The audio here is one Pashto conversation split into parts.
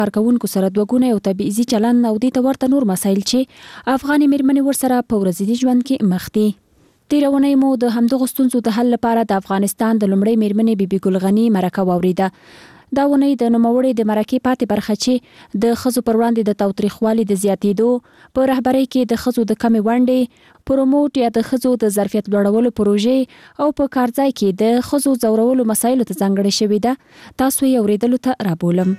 کارکوونکو سره دوه ګونه یو تبعیضي چلند او دې ته ورته نور مسایل چې افغاني مېرمنې ورسره په ورځني ژوند کې مخ دي. تېره اونۍ مو د همدغو ستونزو د حل لپاره د افغانستان د لومړۍ مېرمنې بي بي ګل غني مرکه واورېده. دا اونۍ د نوموړې د مرکې پاتې برخه چې د ښځو پر وړاندې د تاوتریخوالي د زیاتېدو په رهبرۍ کې د ښځو د کمې ونډې پروموټ یا د ښځو د ظرفیت لوړولو پروژې او په کارځای کې د ښځو ځورولو مسایلو ته ځانګړې شوې ده. تاسو یې اورېدلو ته رابولم.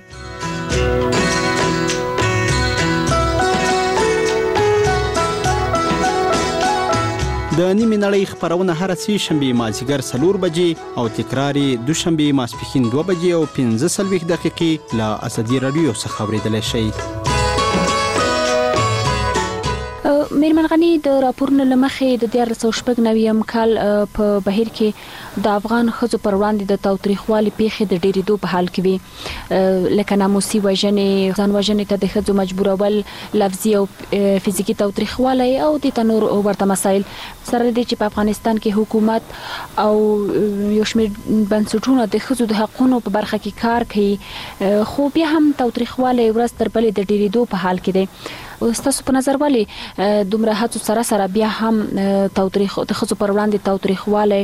د نیمې نړۍ خپرونه هر سه شنبه مازیګر 4 بجې او تکرار دوشنبه ماسپښین 2 بجې او 15 دقیقې له اسدي رادیو څخه اوریدلای شئ. مېرمن غني د راپورونو لمخې د 1996 کال په بهیر کې د افغان ښځو پر وړاندې د تاوتریخوالي پیښې د ډېرېدو په حال کې وي، لکه ناموسي وژنې، ځان وژنې ته د ښځو مجبورول، لفظي او فزیکي تاوتریخوالی او د نور ورته مسایل سره دي چې په افغانستان کې حکومت او یو شمېر بنسټونه د ښځو د حقونو په برخه کې کار کوي، خو بیا هم تاوتریخوالی ورځ تر بلې د ډېرېدو په حال کې دی. ستاسو په نظر ولې دومره هڅو سره بیا هم د ښځو پر وړاندې تاوتریخوالی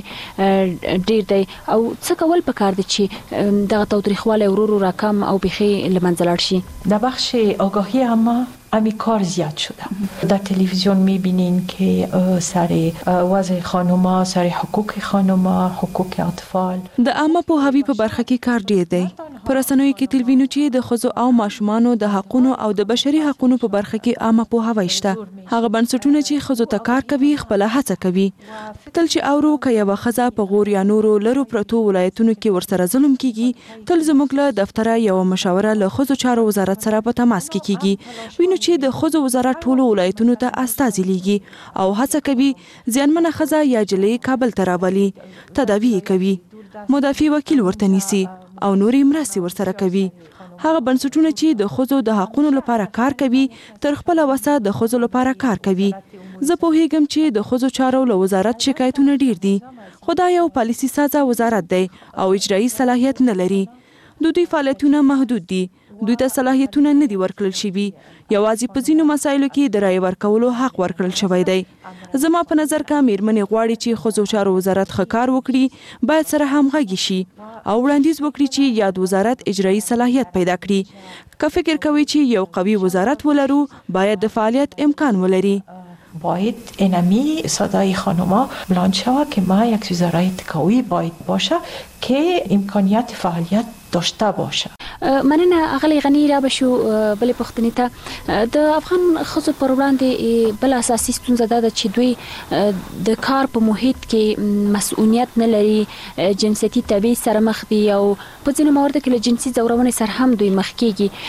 ډېر دی او څه کول پکار دي چې دغه تاوتریخوالی ورو ورو راکم او بیخي له منځه لاړ شي؟ در بخش آگاهی همین کار زیاد شده. در تلویزیون میبینین که سر وضع خانوما، سر حقوق خانوما، حقوق اطفال د عامه پوهاوي په برخه کې کار ډیر دی. پر رسنیو کې تلوینو چې د ښځو او ماشومانو د حقونو او د بشري حقونو په برخه کې عامه پوهاوی شته. هغه بنسټونه چې ښځو ته کار کوي خپل هڅه کوي. تل چې اورو که یوه ښځه په غور یا نورو لرو پرتو ولایتونو کې ورسره ظلم کیږي، تل زموږ له دفتره یوه مشاوره له ښځو چارو وزارت سره په تماس کې کیږي. وینو چې د ښځو وزارت ټولو ولایتونو ته استازي لیږي او هڅه کوي زیانمنه ښځه یا جلۍ کابل ته راولي، تداوی کوي، مدافع وکیل ورته نیسي او نورې مرستې ورسره کوي. هغه بنسټونه چې د ښځو د حقونو لپاره کار کوي تر خپله وسه د ښځو لپاره کار کوي. زه پوهیږم چې د ښځو چارو له وزارت شکایتونه ډیر دي، خو دا یو پالیسي سازه وزارت دی او اجرایي صلاحیت نه لري. دوی فعالیتونه محدود دي، دوی ته صلاحیتونه نه دي ورکړل شوي، یوازې په ځینو مسایلو کې د رایې ورکولو حق ورکړل شوی دی. زما په نظر که مېرمنې غواړي چې ښځو چارو وزارت ښه کار وکړي، باید سره همغږي شي او وړاندیز وکړي چې یاد وزارت اجرایي صلاحیت پیدا کړي. که فکر کوي چې یو قوي وزارت ولرو، باید د فعالیت امکان ولري. باید اینمی صدای خانوما بلند شود که ما یک وزارت قوی باید باشه که امکانیت فعالیت داشته باشه. مننه اغلی غنی را بشو. بلې پوښتنې ته د افغان ښځو پر وړاندې بل اساسي ستونزه دا ده چې دوی د کار په محیط کې مسؤلیت نه لري، جنسیتي تبعیض سره مخ دي او په ځینو مواردو کې له جنسي ځورونې سره هم دوی مخ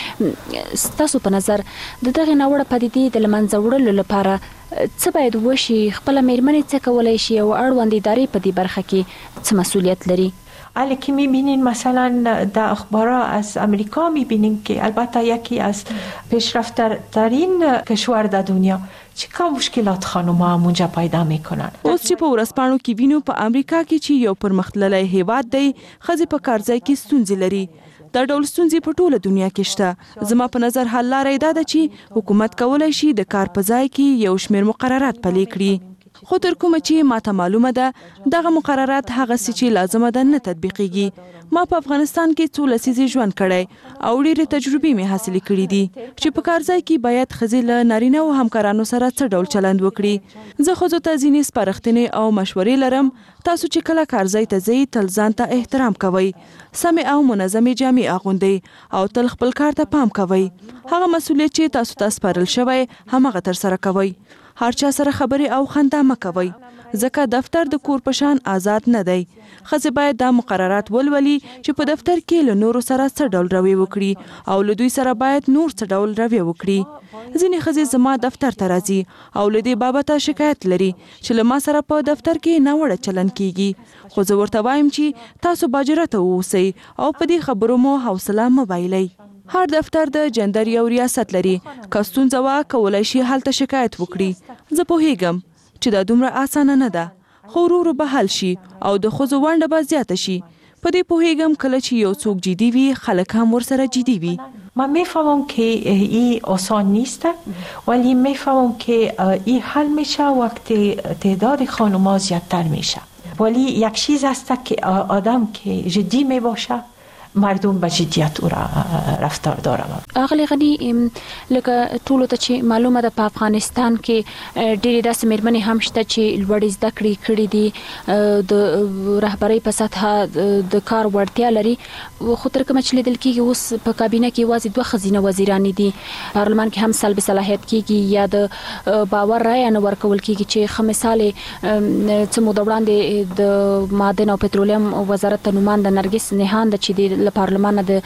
کیږي. ستاسو په نظر د دغې ناوړه پدیدې د له منځه وړلو لپاره څه باید وشي؟ خپله مېرمنې څه کولی شي او اړوند ادارې په دې برخه کې څه مسؤلیت لري؟ علی که میبینین مثلا در اخبارها از امریکا میبینین که البته یکی از پیشرفته‌ترین کشور در دنیا چقدر مشکلات خانوما همونجا پیدا میکنن. اوس چې په ورځپاڼو کې وینو په امریکا کې چې یو پرمختللی هیواد دی، ښځې په کارځای کې ستونزې لري. دا ډول ستونزې په ټوله دنیا کې شته. زما په نظر حل لاره دا ده چې حکومت کولی شي د کار په ځای کې یو شمېر مقررات پلي کړي. خو تر کومه چې ماته معلومه ده دغه مقررات هغسې چې لازمه ده نه تطبیقیږي. ما په افغانستان کې 2 لسیزې ژوند کړی او ډېرې تجربې مې حاصلې کړي دي چې په کارځای کې باید ښځې له نارینه او همکارانو سره څه ډول چلند وکړي. زه ښځو ته ځینې سپارښتنې او مشورې لرم. تاسو چې کله کارځای ته ځئ تل ځان ته احترام کوئ، سمې او منظمې جامې اغوندئ او تل خپل کار ته پام کوئ. هغه مسؤلیت چې تاسو ته سپارل شوی همغه ترسره کوئ. هر چا سره خبرې او خندا مه کوئ، ځکه دفتر د کور په شان آزاد نه دی. ښځې باید دا مقررات ولولي چې په دفتر کې له نورو سره څه ډول رویه وکړي او له دوی سره باید نور څه ډول رویه وکړي. ځینې ښځې زما دفتر ته راځي او له دې بابته شکایت لري چې له ما سره په دفتر کې ناوړه چلند کیږي، خو زه ورته وایم چې تاسو باجرته واوسئ او په دې خبرو مو حوصله مه بایلئ. هر دفتر د جندر یو ریاست لري. که ستونزه وه کولی شي هلته شکایت وکړي. زه پوهیږم چې دا دومره اسانه نه ده، خو ورو ورو به حل شي او د ښځو ونډه به زیاته شي. په دې پوهیږم کله چې یو څوک جدي وي خلک هم ورسره جدي وي. من میفهمم که این آسان نیست، ولی میفهمم که این حل میشه وقتی تعداد خانم‌ها زیادتر میشه. ولی یک چیز است که آدم که جدی میباشه مردم به جدیت او را رفتار داره. اغلی غنی لکه ټولو ته چې معلومه ده په افغانستان کې ډېرې داسې مېرمنې هم شته چې لوړې زده کړې کړې دي، د رهبرۍ په سطحه د کار وړتیا لري، خو تر کومه چې لیدل کېږي اوس په کابینه کې یوازې 2 ښځینه وزیرانې دي، پارلمان کې هم سلب صلاحیت کېږي یا د باور رایه نه ورکول کېږي چې ښه مثال څه موده وړاندې د معدن او پترولیم وزارت ته نومانده نرګس نهان د چې د پارلمان د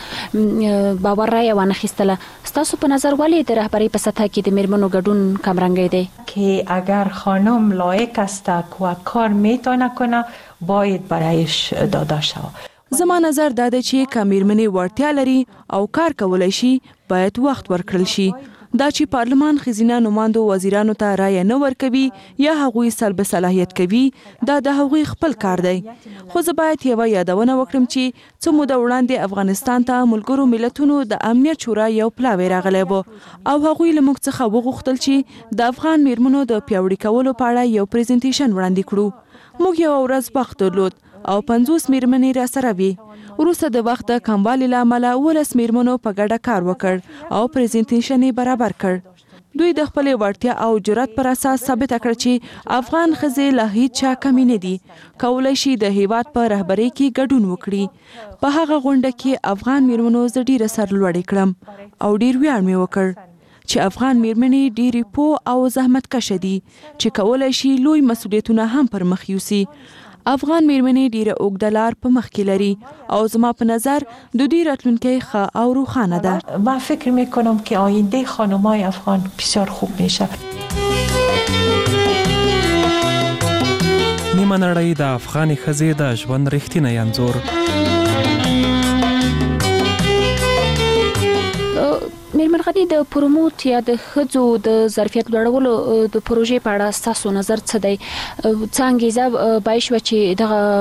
باور رایه وانخیستله. ستاسو په نظر ولې د رهبرۍ په سطح کې د میرمنو ګډون کمرنګی دی؟ که اگر خانم لایق است و کار میتونه کنه باید برایش داده شود. زما نظر دا دی چې که میرمنې وړتیا لري او کار کولای شي باید وخت ورکړل شي. دا چې پارلمان ښځینه نوماندو وزیرانو ته رایه نه ورکوي یا هغوی سلب صلاحیت کوي، دا د هغوی خپل کار دی. خو زه باید یوه یادونه وکړم چې څه موده وړاندې افغانستان ته ملګرو ملتونو د امنیت شورا یو پلاوی راغلی و او هغوی له موږ څخه وغوښتل چې د افغان میرمنو د پیاوړي کولو په اړه یو پریزنټیشن وړاندې کړو. موږ یوه ورځ وخت درلود او 50 میرمنې را سره وي. وروسته د وخت د کموالي له امله 19 میرمنو په ګډه کار وکړ او پریزنټیشن یې برابر کړ. دوی د خپلې وړتیا او جرأت پر اساس ثابته کړ چې افغان ښځې له هیڅ چا کمې نه دي، کولی شي د هیواد په رهبرۍ کې ګډون وکړي. په هغه غونډه کې افغان میرمنو زه ډیره سرلوړې کړم او ډیر ویاړ مې وکړ چې افغان میرمنې ډیرې پوه او زحمتکشه دي چې کولی شي لوی مسؤلیتونه هم پر مخ یوسي. افغان میرمنې ډیره اوږده لار په مخ کې لري او زما په نظر د دوی راتلونکی ښه او روښانه ده. من فکر میکنم که آینده خانم‌های افغان بسیار خوب میشه. نیمه نړۍ د افغاني ښځې د ژوند رښتینی انځور. میرمن غنی د پروموت یا د ښځو د ظرفیت لوړولو د پروژې په اړه ستاسو نظر څه دی؟ څه انګیزه باید شوه چې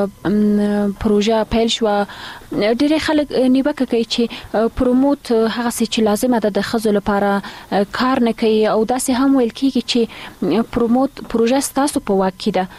دغه پروژه پیل شوه؟ ډېری خلک نیوکه کوي چې پروموت هغسې چې لازمه ده د ښځو لپاره کار نه کوي او داسې هم ویل کېږي چې پروموت پروژه ستاسو په واک کې ده.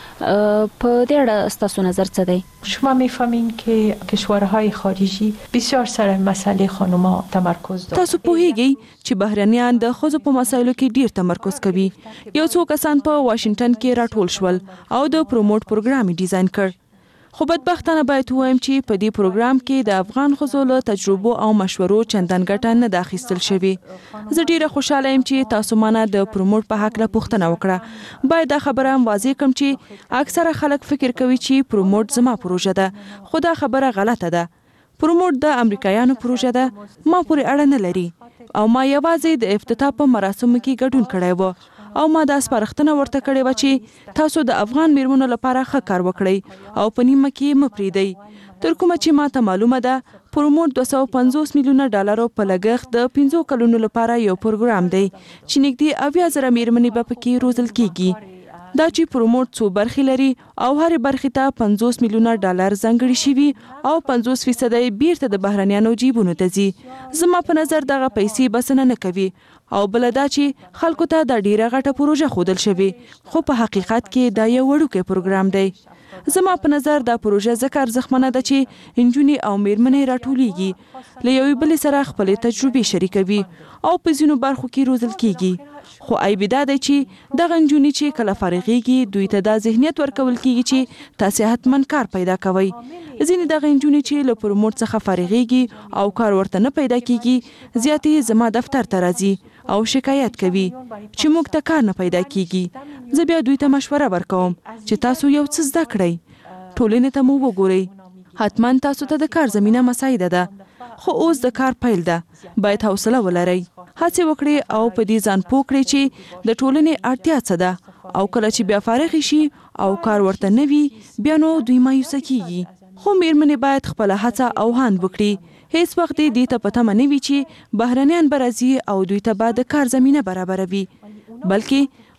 په دې اړه ستاسو نظر څه دی؟ شما میفهمین که کشورهای خارجی بسیار سر مسئله خانم‌ها تمرکز دارند. تاسو پوهیږئ چې بهرنیان د ښځو په مسایلو کې ډیر تمرکز کوي. یو څو کسان په واشنگټن کې راټول شول او د پروموت پروګرام ډیزاین کړ. خو بدبختانه باید ووایم چې په دې پروګرام کې د افغان ښځو له تجربو او مشورو چندان ګټه نه ده اخیستل شوې. زه ډیره خوشاله یم چې تاسو مانه د پروموت په هکله پوښتنه وکړه. باید دا خبره هم واضح کړم چې اکثره خلک فکر کوي چې پروموت زما پروژه ده، خو دا خبره غلطه ده. پروموت د امریکایانو پروژه ده، ما پورې اړه نه لري او ما یوازې د افتتاح په مراسمو کې ګډون کړی و او ما دا سپارښتنه ورته کړې وه چې تاسو د افغان میرمنو لپاره ښه کار وکړئ او په نیمه کې مه پرېږدئ. تر کومه چې ما ته معلومه ده پروموت 250 میلیونه ډالرو په لګښت د 15 کلونو لپاره یو پروګرام دی چې نږدې 80,000 میرمنې به پکې روزل کیږي. دا چې پروموت څو برخې لري او هرې برخې ته 50 میلیونه ډالر ځانګړي شوي او 50% یې بیرته د بهرنیانو جیبونو ته ځي. زما په نظر دغه پیسې بسنه نه کوي او بل دا چې خلکو ته دا ډیره غټه پروژه ښودل شوې، خو په حقیقت کې دا یو وړوکی پروګرام دی. زما په نظر دا پروژه ځکه ارزښتمنه ده چې نجونې او میرمنې راټولیږي، له یوې بلې سره خپلې تجربې شریکوي او په ځینو برخو کې روزل کیږي. خو عیب دا دی چې دغه نجونې چې کله فارغېږي دوی ته دا ذهنیت ورکول کیږي چې تاسې حتما کار پیدا کوئ. ځینې دغه نجونې چې له پروموت څخه فارغېږي او کار ورته نه پیدا کیږي زیاتې زما دفتر ته راځي او شکایت کوي چې موږ ته کار نه پیدا کیږي. زه بیا دوی ته مشوره ورکوم چې تاسو یو څه زده کړئ، ټولنې ته مو وګورئ، حتما تاسو ته د کار زمینه مساعده ده. خو اوس د کار پیل ده، باید حوصله ولرئ، هڅې وکړئ او په دې ځان پوه کړئ چې د ټولنې اړتیا څه ده او کله چې بیا فارغ شي او کار ورته نه وي بیا نو دوی مایوسه کیږي. خو میرمنې باید خپله هڅه او هاند وکړي. هیڅ وخت دې ته په تمه نه وي چې بهرنیان به راځي او دوی ته به د کار زمینه برابروي، بلکې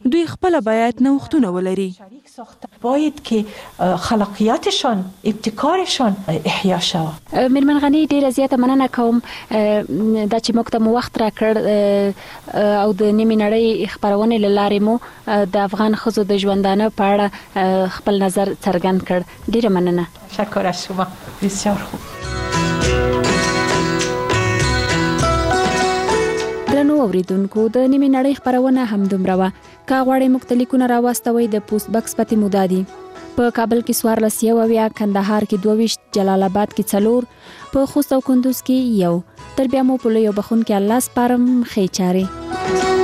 دوی خپل باید نوښتونه ولري. باید که خلاقیتشان ابتکارشان احیا شود. میرمن غنی ډیره زیاته مننه کوم دا چې موږ ته مو وخت راکړ او د نیمې نړۍ خبرونه لاره مو د افغان ښځو د ژوندانه په اړه خپل نظر څرګند کړ. ډیره مننه. تشکر از شما. بسیار خوب. درنو اوریدونکو د نیمې نړۍ خبرونه هم دومره وه. که غواړئ موږ ته لیکونه راواستوئ د پوسټ بکس پته مو دا دی: په کابل کې 14 کندهار کې 22 جلال آباد کې 4 په خوست او کندوز کې 1. تر بیا مو په لوی بخون کې الله سپارم. خیر چاري.